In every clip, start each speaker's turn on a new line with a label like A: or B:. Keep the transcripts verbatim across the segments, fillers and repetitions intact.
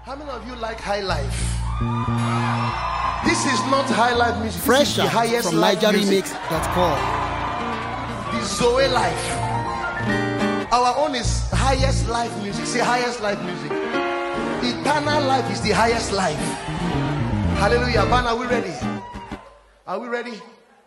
A: How many of you like high life? This is not high life music.
B: Fresh
A: the highest
B: from
A: life
B: Niger
A: music.
B: Remix dot com.
A: The Zoe life. Our own is highest life music. Say highest life music. Eternal life is the highest life. Hallelujah. Man, are we ready? Are we ready?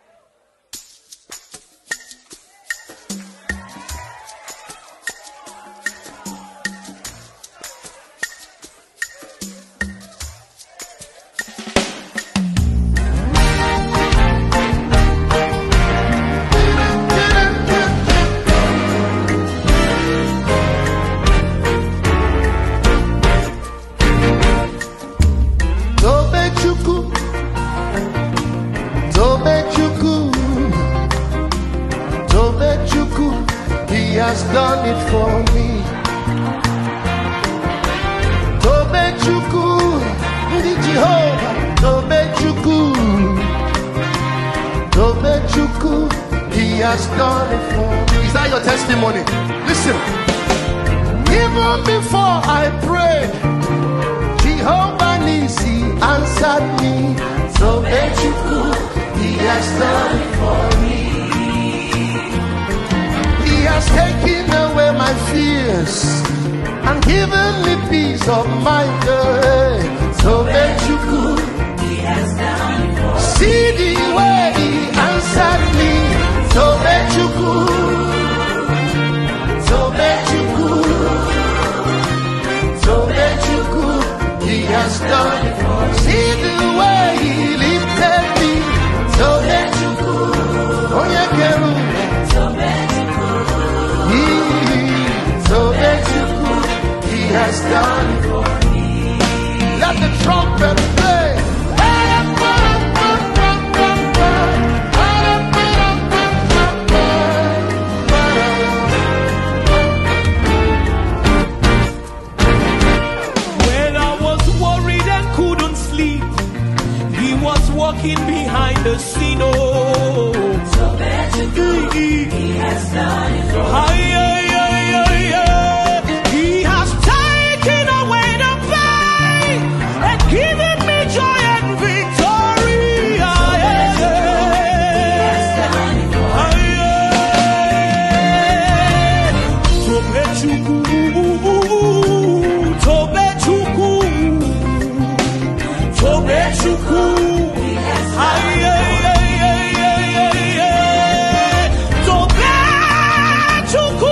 A: He has done it for me. Tobe Chuku, the Jehovah. Tobe Chuku, Tobe Chuku. He has done it for me. Is that your testimony? Listen. Even before I prayed, Jehovah Nisi answered me. Tobe Chuku, He has done it for me. He has taken away my fears and given me peace of mind. So that you could, He has done it for me. See the way He answered me. So that you could, so that you could, so that you could. He has done it for me. See the way He lifted me. So that you could, oh yeah, girl. So that you could. So that you could, He has done it for me. Let the trumpet play.
C: When I was worried and couldn't sleep, He was walking behind the scene. Oh, so that you could, He has done it for me. Chuku,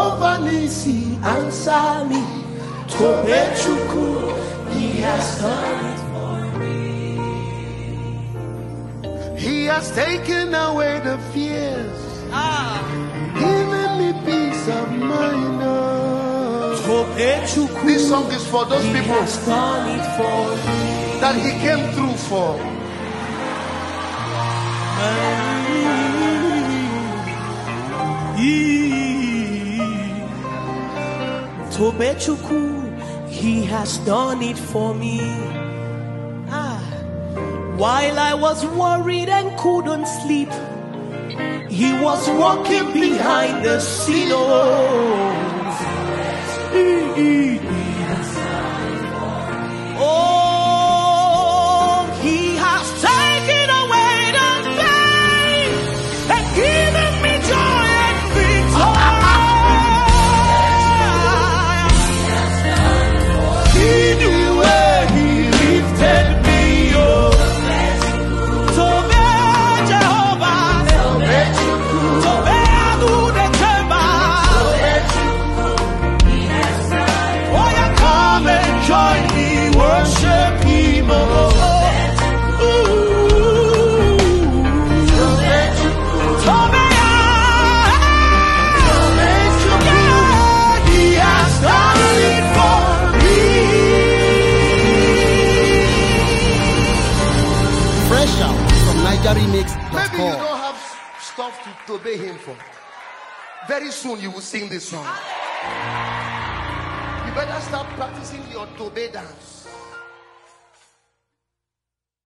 A: Jehovah Nisi, answer me. Tobe Chuku, he has done it for me. He has taken away the fears, ah. Given me peace of mind. Oh. This song is for those people that he came through for.
C: Tobechuku, he has done it for me. Ah, while I was worried and couldn't sleep, he was walking behind the scene. Oh, he has taken away the pain and given me joy and victory. He knew where he lifted me up. Tobe Jehovah, Tobe Adu de Keba. Oh, you come and join me, worship him. Oh, Tobe, he has done it for me.
B: Fresh out from Niger Remix dot com.
A: Maybe you don't have stuff to obey him for. Very soon you will sing this song. You better start practicing your Tobe dance.